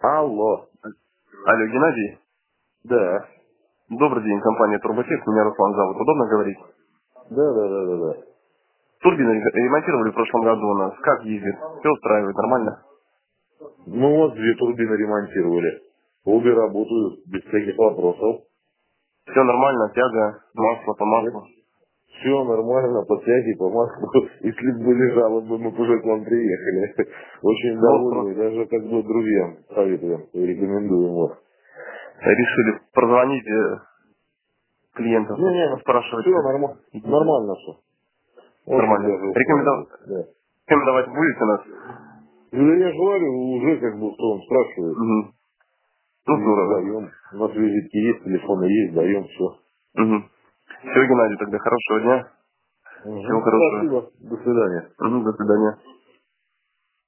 Алло. Алло, Геннадий. Да. Добрый день, компания Турботех. Меня Руслан зовут. Удобно говорить? Да. Турбины ремонтировали в прошлом году у нас. Как ездит? Все устраивает, нормально? Ну вот, две турбины ремонтировали. Обе работают без всяких вопросов. Все нормально, тяга, масло по маслу. Все нормально, по тяге, по маслу. Если бы были жалобы, мы бы уже к вам приехали. Очень Ну, вот довольны, даже как бы друзьям советуем, рекомендуем вас. решили прозвонить клиентам, Не, спрашивать, все нормально все. Очень нормально. даже устраивает. Да. Рекомендовать будете нас? Ну, я же говорю, уже как бы что он спрашивает. Угу. Ну, И здорово. даем. У нас визитки есть, телефоны есть, даем все. Угу. Все, Геннадий, тогда хорошего дня. Всего хорошего. Спасибо. До свидания. Угу, до свидания.